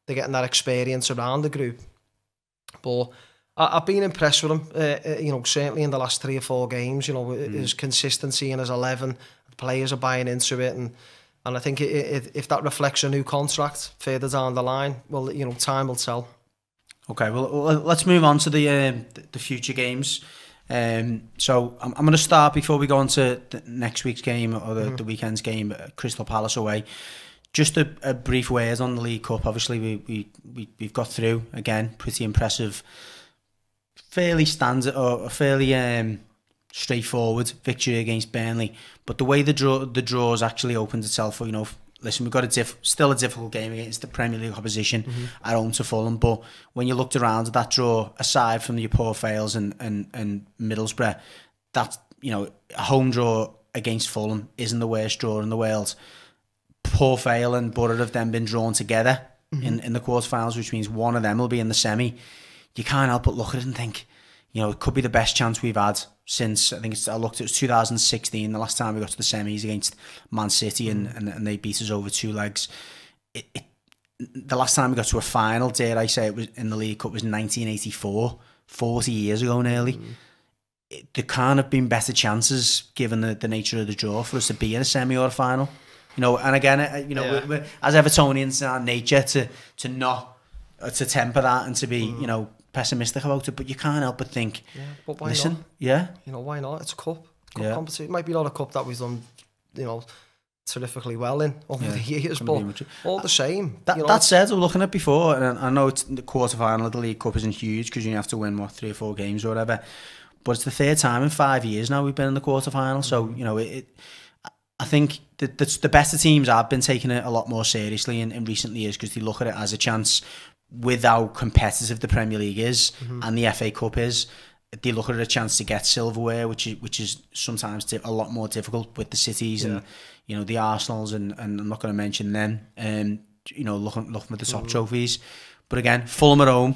they're getting that experience around the group. But I, I've been impressed with him, uh, you know, certainly in the last three or four games, you know, mm. his consistency in his eleven, the players are buying into it, and and I think it, it, if that reflects a new contract further down the line, well, you know, time will tell. Okay, well, let's move on to the uh, the future games. Um, so I'm, I'm going to start before we go on to the next week's game or the, mm. the weekend's game, Crystal Palace away. Just a, a brief word on the League Cup. Obviously, we, we, we, we've got through, again, pretty impressive, fairly standard or fairly um, straightforward victory against Burnley. But the way the draw the draws actually opened itself, you know, listen, we've got a diff, still a difficult game against the Premier League opposition mm-hmm. at home to Fulham. But when you looked around at that draw, aside from your Port Vales and, and, and Middlesbrough, that, you know, a home draw against Fulham isn't the worst draw in the world. Port Vale and Borough have then been drawn together mm-hmm. in, in the quarterfinals, which means one of them will be in the semi. You can't help but look at it and think, you know, it could be the best chance we've had since, I think it's, I looked, it was two thousand sixteen, the last time we got to the semis against Man City and, mm. and, and they beat us over two legs. It, it, the last time we got to a final, dare I say, it was in the League Cup was nineteen eighty-four, forty years ago nearly. Mm. It, there can't have been better chances, given the, the nature of the draw, for us to be in a semi or a final. You know, and again, you know, yeah. we're, we're, as Evertonians, our nature to to not uh, to temper that and to be, mm. you know, pessimistic about it, but you can't help but think. Yeah, but why listen, not? Yeah, you know, why not? It's a cup, cup yeah. competition. It might be not a cup that we've done, you know, terrifically well in over yeah. the years, but all the same. That, you know, that said, we're looking at before, and I know it's the quarter final of the League Cup isn't huge because you have to win what three or four games or whatever, but it's the third time in five years now we've been in the quarter final. So you know, it, it I think the, the the better teams have been taking it a lot more seriously in, in recent years because they look at it as a chance. With how competitive the Premier League is mm-hmm. and the F A Cup is, they look at a chance to get silverware, which is which is sometimes a lot more difficult with the cities yeah. and you know the Arsenals and, and I'm not going to mention them. Um, you know, looking looking at the top mm-hmm. trophies, but again, Fulham at home,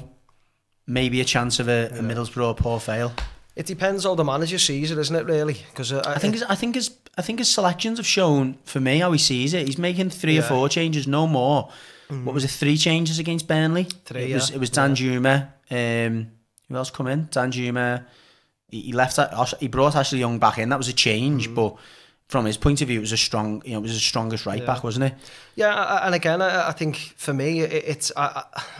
maybe a chance of a, yeah. a Middlesbrough or Port Vale. It depends how the manager sees it, isn't it? Really, because uh, I think his, I think his I think his selections have shown for me how he sees it. He's making three yeah. or four changes, no more. Mm. What was it? Three changes against Burnley. Three. It was yeah. it was Danjuma. Yeah. Um, who else come in? Danjuma. He, he left. He brought Ashley Young back in. That was a change, mm. but from his point of view, it was a strong. You know, it was the strongest right yeah. back, wasn't it? Yeah, and again, I, I think for me, it, it's I,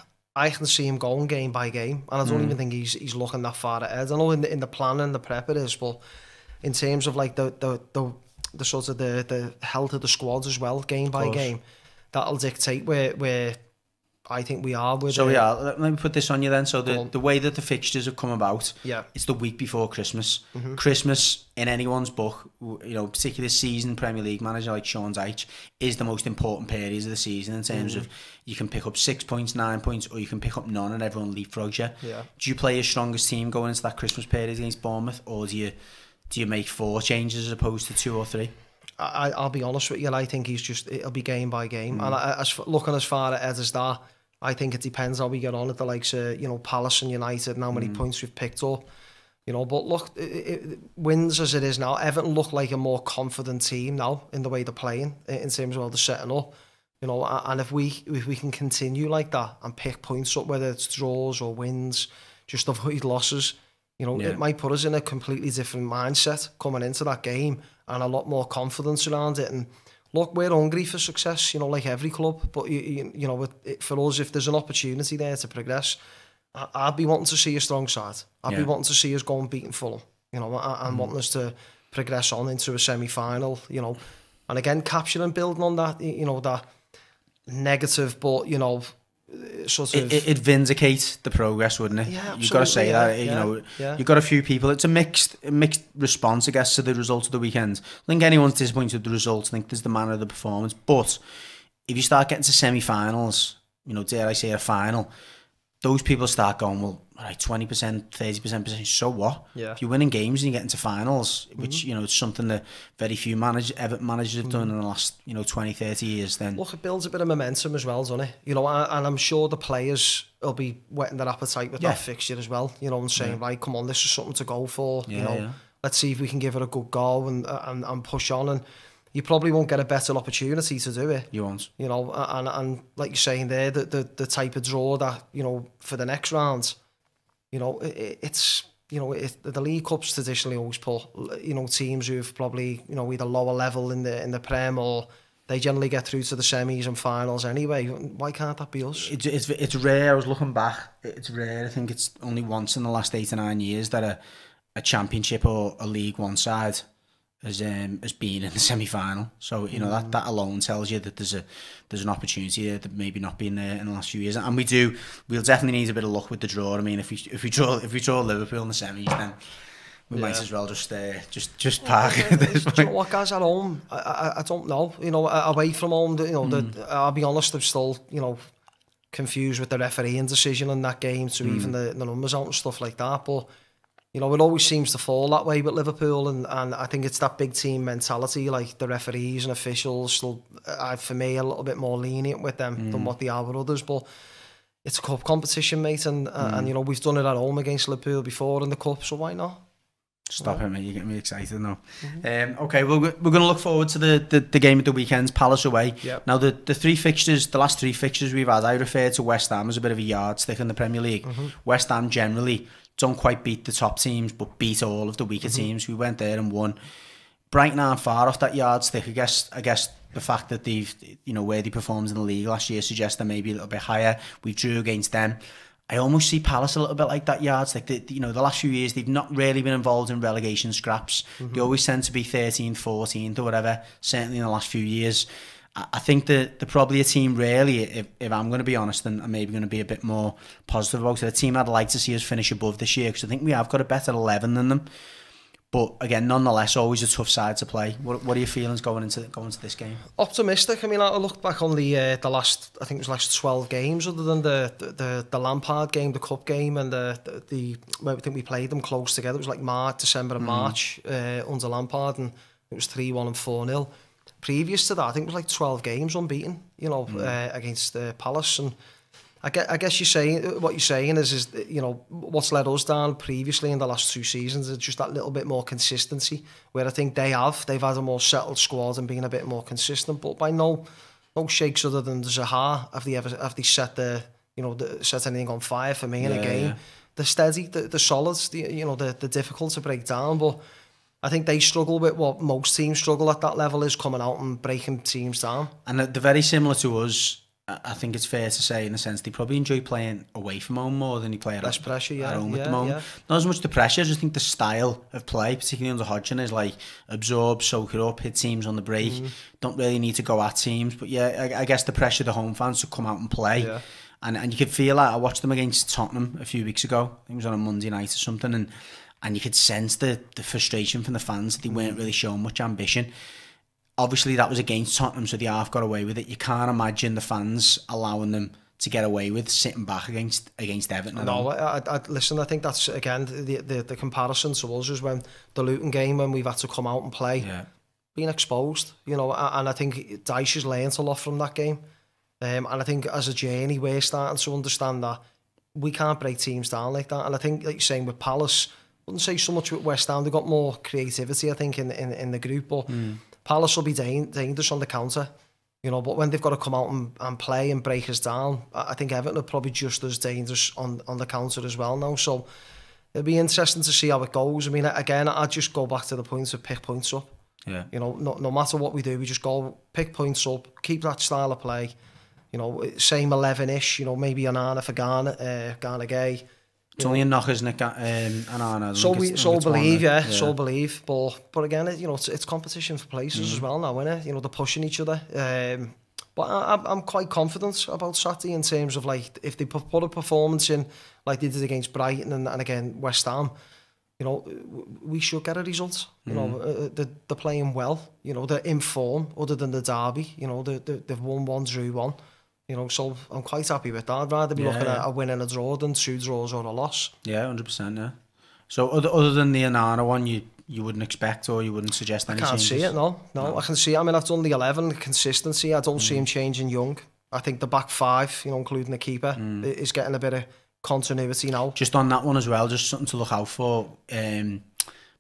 I can see him going game by game, and I don't mm. even think he's he's looking that far ahead. I know in the in the plan and the prep it is, but in terms of like the the the, the sort of the the health of the squads as well, game by game. That'll dictate where where I think we are with. So yeah, let me put this on you then. So the, the way that the fixtures have come about, yeah, it's the week before Christmas. Mm-hmm. Christmas in anyone's book, you know, particularly seasoned Premier League manager like Sean Dyche, is the most important period of the season in terms mm-hmm. of you can pick up six points, nine points, or you can pick up none, and everyone leapfrogs you. Yeah. Do you play your strongest team going into that Christmas period against Bournemouth, or do you do you make four changes as opposed to two or three? I, I'll be honest with you, and I think he's just, it'll be game by game. Mm. And I, as looking as far ahead as that, I think it depends how we get on at the likes of, you know, Palace and United and how many mm. points we've picked up. You know, but look, it, it, wins as it is now, Everton look like a more confident team now in the way they're playing, in terms of how they're setting up. You know, and if we if we can continue like that and pick points up, whether it's draws or wins, just avoid losses, you know, yeah. it might put us in a completely different mindset coming into that game and a lot more confidence around it. And look, we're hungry for success, you know, like every club. But, you, you, you know, it, for us, if there's an opportunity there to progress, I, I'd be wanting to see a strong side. I'd yeah. be wanting to see us go and beating Fulham, you know, and mm. wanting us to progress on into a semi-final, you know. And again, capturing and building on that, you know, that negative, but, you know, sort of... It, it vindicates the progress, wouldn't it? Yeah, You've got to say yeah, that, you yeah, know, yeah. you've got a few people, it's a mixed a mixed response, I guess, to the result of the weekend. I think anyone's disappointed with the results. I think there's the manner of the performance. But if you start getting to semi-finals, you know, dare I say a final, those people start going, well, all right, twenty percent, thirty percent, so what? Yeah. If you're winning games and you get into finals, which, mm-hmm. you know, it's something that very few manage, Everton managers have done mm-hmm. in the last, you know, twenty, thirty years, then... Look, it builds a bit of momentum as well, doesn't it? You know, and I'm sure the players will be whetting their appetite with yeah. that fixture as well, you know, and saying, yeah. right, come on, this is something to go for, yeah, you know, yeah. let's see if we can give it a good go and, and, and push on. And, you probably won't get a better opportunity to do it. You won't. You know, and and like you're saying there, the the, the type of draw that, you know, for the next round, you know, it, it's, you know, it, the League Cups traditionally always put, you know, teams who've probably, you know, either lower level in the in the Prem, or they generally get through to the semis and finals anyway. Why can't that be us? It's, it's, it's rare. I was looking back. It's rare. I think it's only once in the last eight or nine years that a, a championship or a League One side has um, has been in the semi-final. So, you know, that, that alone tells you that there's a there's an opportunity there that maybe not been there in the last few years. And we do, we'll definitely need a bit of luck with the draw. I mean, if we if we draw if we draw Liverpool in the semis, then we yeah. might as well just uh, just just park. Well, do you know what, guys, at home, I, I I don't know. You know, away from home, you know, mm. the, I'll be honest, I'm still, you know, confused with the refereeing decision in that game, to mm. even the, the numbers out and stuff like that. But you know, it always seems to fall that way with Liverpool, and, and I think it's that big team mentality. Like the referees and officials, still, uh, for me, a little bit more lenient with them mm. than what they are with others. But it's a cup competition, mate, and uh, mm. and you know, we've done it at home against Liverpool before in the cup, so why not? Stop yeah. it, mate. You're getting me excited now. Mm-hmm. Um, okay, well, we're going to look forward to the, the, the game at the weekends, Palace away. Yep. Now, the, the three fixtures, the last three fixtures we've had, I refer to West Ham as a bit of a yardstick in the Premier League. Mm-hmm. West Ham generally don't quite beat the top teams, but beat all of the weaker mm-hmm. teams. We went there and won. Brighton aren't far off that yardstick. I guess I guess the fact that they've, you know, where they performed in the league last year suggests they're maybe a little bit higher. We drew against them. I almost see Palace a little bit like that yardstick. Like you know, the last few years they've not really been involved in relegation scraps. Mm-hmm. They always tend to be thirteenth, fourteenth or whatever. Certainly in the last few years, I think that they're probably a team really, if, if I'm going to be honest, and I'm maybe going to be a bit more positive about it, a team I'd like to see us finish above this year, because I think we have got a better eleven than them. But again, nonetheless, always a tough side to play. What, what are your feelings going into going into this game? Optimistic. I mean, I looked back on the uh, the last, I think it was last twelve games, other than the the, the, the Lampard game, the Cup game, and the, the the I think we played them close together. It was like March, December and mm. March uh, under Lampard, and it was three one and four nil. Previous to that, I think it was like twelve games unbeaten, you know, mm. uh, against uh, Palace. And I guess, I guess you're saying, what you're saying is, is, you know, what's let us down previously in the last two seasons is just that little bit more consistency, where I think they have. They've had a more settled squad and been a bit more consistent, but by no no shakes other than Zaha have they ever have they set the, you know, the, set anything on fire for me in yeah, a game. Yeah. They're steady, they're, they're solid, the, you know, they're, they're difficult to break down, but I think they struggle with what most teams struggle at that level, is coming out and breaking teams down. And they're very similar to us. I think it's fair to say, in a sense, they probably enjoy playing away from home more than they play at, Less pressure, yeah, at home yeah, at the moment. Yeah. Not as much the pressure, I just think the style of play, particularly under Hodgson, is like absorb, soak it up, hit teams on the break. Mm. Don't really need to go at teams. But yeah, I, I guess the pressure the home fans to come out and play. Yeah. And and you could feel that. I watched them against Tottenham a few weeks ago. I think it was on a Monday night or something. And and you could sense the, the frustration from the fans that they weren't really showing much ambition. Obviously, that was against Tottenham, so they half got away with it. You can't imagine the fans allowing them to get away with sitting back against against Everton. No, I, I, listen, I think that's, again, the, the, the comparison to us is when the Luton game, when we've had to come out and play, yeah. being exposed, you know, and I think Dyche has learnt a lot from that game. Um, and I think as a journey, we're starting to understand that we can't break teams down like that. And I think, like you're saying, with Palace, I wouldn't say so much with West Ham, they've got more creativity, I think, in, in, in the group, but mm. Palace will be dangerous on the counter, you know, but when they've got to come out and, and play and break us down, I think Everton are probably just as dangerous on, on the counter as well now. So it'll be interesting to see how it goes. I mean, again, I'd just go back to the point of pick points up. Yeah. You know, no, no matter what we do, we just go pick points up, keep that style of play. You know, same eleven-ish, you know, maybe Onana for Ghana, uh, Ghana Gay. It's only a knock, isn't it, um, Onana? So we, so believe, yeah, yeah, so believe. But but again, it, you know, it's, it's competition for places mm. as well now, isn't it? You know, they're pushing each other. Um, but I, I'm quite confident about Saturday in terms of, like, if they put a performance in like they did against Brighton and, and again West Ham, you know, we should get a result. You mm. know, uh, they're, they're playing well. You know, they're in form other than the derby. You know, they, they, they've won one, drew one. You know, so I'm quite happy with that. I'd rather be yeah, looking yeah. at a win and a draw than two draws or a loss. Yeah, one hundred percent, yeah. So other other than the Onana one, you you wouldn't expect or you wouldn't suggest any changes? I can't changes? see it, no. no. No, I can see it. I mean, I've done the eleven, the consistency. I don't mm. see him changing Young. I think the back five, you know, including the keeper, mm. is getting a bit of continuity now. Just on that one as well, just something to look out for. Um,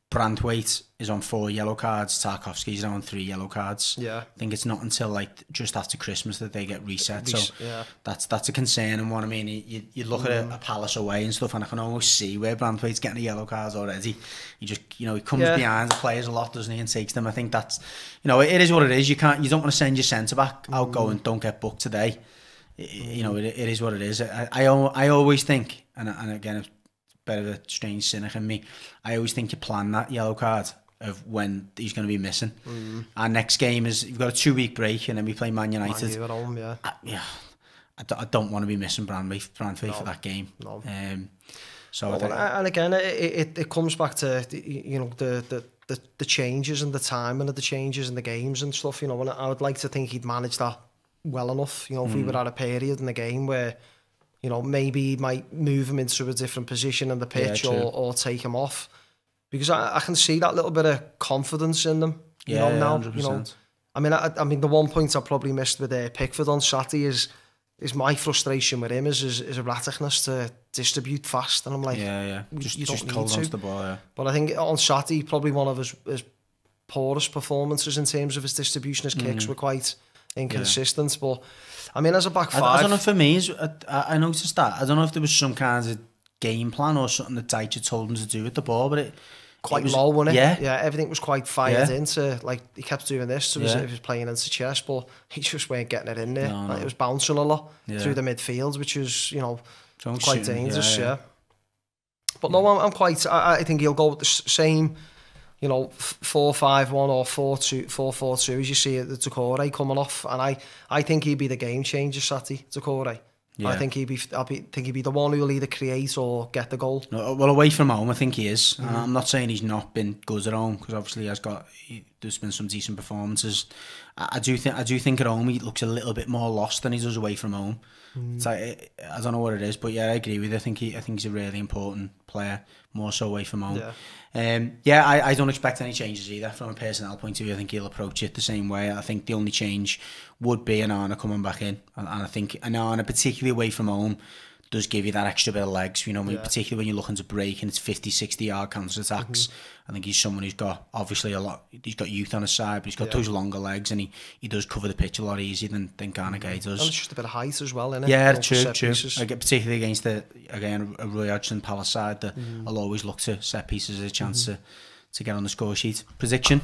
Branthwaite is on four yellow cards, Tarkowski's now on three yellow cards. Yeah. I think it's not until like just after Christmas that they get reset. Res- so yeah. that's that's a concern. And what I mean, you, you look mm. at a, a Palace away and stuff, and I can almost see where Branthwaite's getting the yellow cards already. He just, you know, he comes yeah. behind the players a lot, doesn't he, and takes them. I think that's, you know, it, it is what it is. You can't, you don't want to send your centre back out, mm. go and don't get booked today. It, mm. You know, it, it is what it is. I, I, I always think, and and again, it's a bit of a strange cynic in me, I always think you plan that yellow card of when he's going to be missing. Mm. Our next game is, you've got a two week break and then we play Man United. Man U at home, yeah. I, yeah, I, d- I don't want to be missing Branthwaite no. for that game. No. Um, so well, I think, and again, it, it it comes back to, you know, the, the, the, the changes and the timing of the changes in the games and stuff, you know, and I would like to think he'd manage that well enough, you know, if mm. we were at a period in the game where, you know, maybe he might move him into a different position in the pitch, yeah, or, or take him off. Because I, I can see that little bit of confidence in them, you yeah, know, now. one hundred percent. You know, I mean, I, I mean, the one point I probably missed with uh, Pickford on Saturday is is my frustration with him is his, his erraticness to distribute fast, and I'm like, yeah, yeah, just you just don't hold need on to. to the ball. Yeah. But I think on Saturday, probably one of his, his poorest performances in terms of his distribution. His kicks mm. were quite inconsistent. Yeah. But I mean, as a back five, I, I don't know. For me, I, I noticed that. I don't know if there was some kind of game plan or something that Dyche told him to do with the ball, but it. Quite it was, low, wasn't it? Yeah, yeah. Everything was quite fired yeah. into, like he kept doing this, so yeah. he was playing into chess, but he just weren't getting it in there. No, like, no. It was bouncing a lot yeah. through the midfield, which was, you know, Don't quite shoot, dangerous. Yeah, yeah. yeah. But no, I'm, I'm quite. I, I think he'll go with the same, you know, four five one or four two four four two as you see at the Doucouré coming off, and I, I think he'd be the game changer, Saturday, Doucouré. Yeah. I think he'd be, I think he'd be the one who'll either create or get the goal. No, well, away from home, I think he is. Mm. I'm not saying he's not been good at home, because obviously he has got. He, there's been some decent performances. I, I do think, I do think at home he looks a little bit more lost than he does away from home. Mm. So I, I don't know what it is, but yeah, I agree with you. I think he, I think he's a really important player, more so away from home. Yeah, um, yeah I, I don't expect any changes either from a personnel point of view. I think he'll approach it the same way. I think the only change would be Onana coming back in, and, and I think Onana, particularly away from home, does give you that extra bit of legs, you know, yeah. particularly when you're looking to break and it's fifty, sixty yard counter attacks. Mm-hmm. I think he's someone who's got, obviously, a lot, he's got youth on his side, but he's got yeah. those longer legs, and he, he does cover the pitch a lot easier than, than Gana Gueye does. And it's just a bit of height as well, isn't it? Yeah, true, true. Like, particularly against, the again, a Roy Hodgson Palace side that mm. I'll always look to set pieces as a chance mm-hmm. to, to get on the score sheet. Prediction?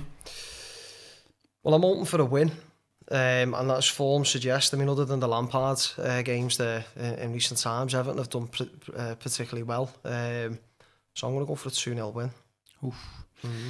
Well, I'm open for a win. Um, and that's form suggests, I mean, other than the Lampard uh, games there uh, in recent times, Everton have done pr- uh, particularly well. Um, so I'm going to go for a two nil win. Oof. Mm-hmm.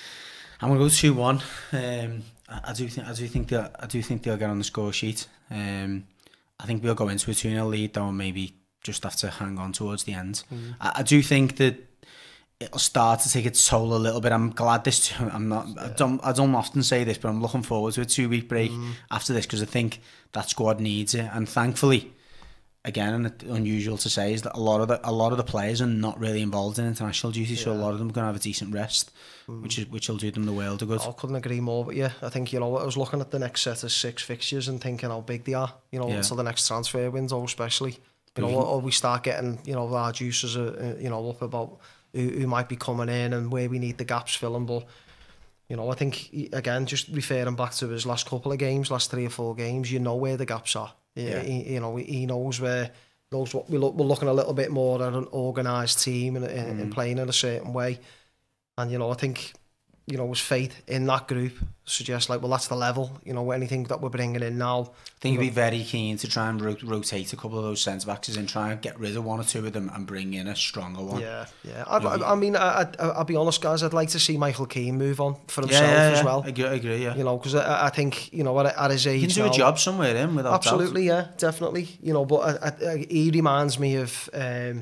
I'm going to go two one. Um, I, I do think I do think that I do think they'll get on the score sheet. Um, I think we'll go into a two nil lead, though, and maybe just have to hang on towards the end. Mm-hmm. I, I do think that it'll start to take its toll a little bit. I'm glad this. I'm not. Yeah. I don't. I don't often say this, but I'm looking forward to a two week break mm. after this, because I think that squad needs it. And thankfully, again, and it's unusual to say, is that a lot of the a lot of the players are not really involved in international duty, yeah. so a lot of them are going to have a decent rest, mm. which is which will do them the world of good. I couldn't agree more. But yeah, I think, you know, I was looking at the next set of six fixtures and thinking how big they are. You know, yeah. until the next transfer window, especially. You know, or we start getting, you know, our juices, uh, you know, up about Who, who might be coming in and where we need the gaps filling. But, you know, I think, again, just referring back to his last couple of games, last three or four games, you know where the gaps are. Yeah. He, you know, he knows where, knows what we look, we're looking a little bit more at an organised team and, mm. and playing in a certain way. And, you know, I think, you know, his faith in that group suggests, like, well, that's the level, you know, anything that we're bringing in now. I think he'd be very keen to try and ro- rotate a couple of those centre-backs and try and get rid of one or two of them and bring in a stronger one. Yeah, yeah. I, I, I mean, I, I, I'll be honest, guys, I'd like to see Michael Keane move on for himself yeah, yeah, yeah. as well. I agree, I agree, yeah. You know, because I, I think, you know, at, at his age he can do now, a job somewhere in without absolutely, doubt. yeah, definitely. You know, but I, I, he reminds me of um,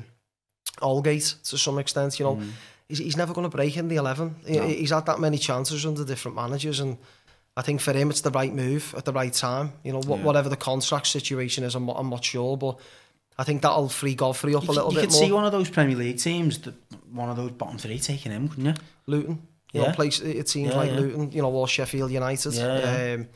Aldgate to some extent, you know. Mm. He's, he's never going to break in the eleven. No. He, he's had that many chances under different managers, and I think for him it's the right move at the right time. You know, wh- yeah. whatever the contract situation is, I'm, I'm not sure, but I think that'll free Godfrey up you a little you bit more. You more. could see one of those Premier League teams, that one of those bottom three, taking him, couldn't you? Luton, you yeah. know, place it seems yeah, like yeah. Luton, you know, or Sheffield United. Yeah, yeah. Um,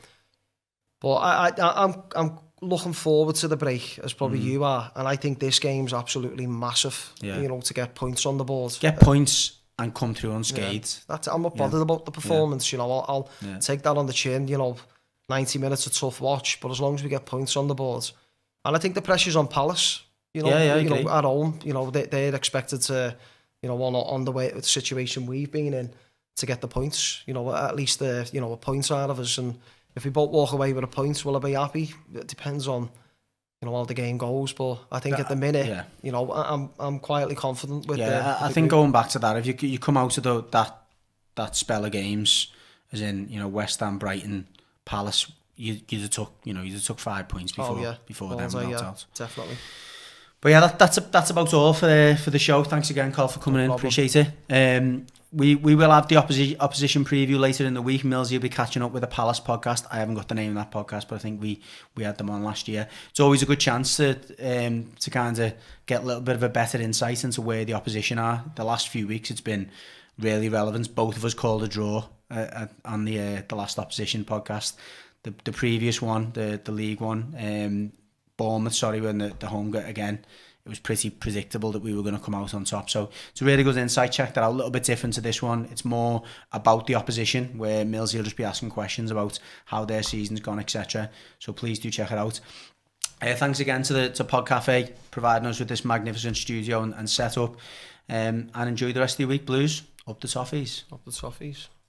but I, I, I'm, I'm looking forward to the break, as probably mm. you are, and I think this game's absolutely massive. Yeah. You know, to get points on the board. Get points. and come through unscathed. Yeah. That's, I'm not bothered yeah. about the performance, yeah. you know, I'll, I'll yeah. take that on the chin, you know, ninety minutes a tough watch, but as long as we get points on the board. And I think the pressure's on Palace, you know, yeah, yeah, you know at home, you know, they, they're expected to, you know, on, on the way the situation we've been in to get the points, you know, at least the, you know, a point out of us. And if we both walk away with a point, will I be happy? It depends on, you know, how the game goes. But I think that, at the minute, yeah. you know, I'm I'm quietly confident with. Yeah, the, I, I the think group. going back to that, if you you come out of the, that that spell of games, as in, you know, West Ham, Brighton, Palace, you you took you know you took five points before oh, yeah. before them knocked yeah, out. Definitely. But yeah, that, that's a, that's about all for the, for the show. Thanks again, Carl, for coming no in. Problem. Appreciate it. Um, we we will have the opposition opposition preview later in the week. Millsy will be catching up with the Palace podcast. I haven't got the name of that podcast, but I think we, we had them on last year. It's always a good chance to um, to kind of get a little bit of a better insight into where the opposition are. The last few weeks, it's been really relevant. Both of us called a draw uh, on the uh, the last opposition podcast. The the previous one, the the league one. Um, Bournemouth, sorry, when the, the home got again, it was pretty predictable that we were going to come out on top. So it's a really good insight. Check that out. A little bit different to this one. It's more about the opposition, where Millsy will just be asking questions about how their season's gone, et cetera. So please do check it out. Uh, thanks again to the to Pod Cafe providing us with this magnificent studio and, and setup. Um, and enjoy the rest of your week, Blues. Up the toffees. Up the toffees.